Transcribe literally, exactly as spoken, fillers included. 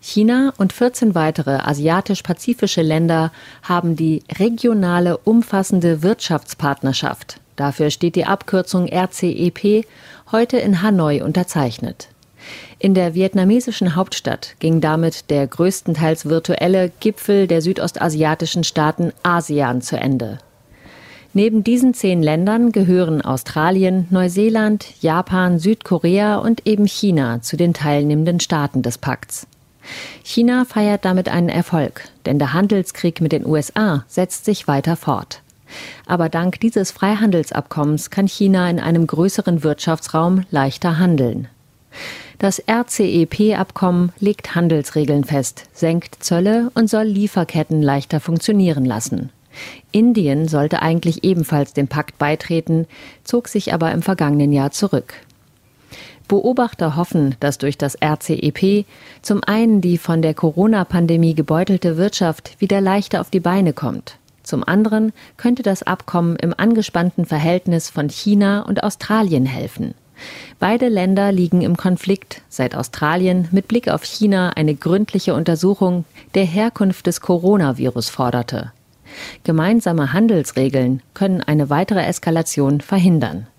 China und vierzehn weitere asiatisch-pazifische Länder haben die regionale umfassende Wirtschaftspartnerschaft, dafür steht die Abkürzung R C E P, heute in Hanoi unterzeichnet. In der vietnamesischen Hauptstadt ging damit der größtenteils virtuelle Gipfel der südostasiatischen Staaten ASEAN zu Ende. Neben diesen zehn Ländern gehören Australien, Neuseeland, Japan, Südkorea und eben China zu den teilnehmenden Staaten des Pakts. China feiert damit einen Erfolg, denn der Handelskrieg mit den U S A setzt sich weiter fort. Aber dank dieses Freihandelsabkommens kann China in einem größeren Wirtschaftsraum leichter handeln. Das R C E P-Abkommen legt Handelsregeln fest, senkt Zölle und soll Lieferketten leichter funktionieren lassen. Indien sollte eigentlich ebenfalls dem Pakt beitreten, zog sich aber im vergangenen Jahr zurück. Beobachter hoffen, dass durch das R C E P zum einen die von der Corona-Pandemie gebeutelte Wirtschaft wieder leichter auf die Beine kommt. Zum anderen könnte das Abkommen im angespannten Verhältnis von China und Australien helfen. Beide Länder liegen im Konflikt, seit Australien mit Blick auf China eine gründliche Untersuchung der Herkunft des Coronavirus forderte. Gemeinsame Handelsregeln können eine weitere Eskalation verhindern.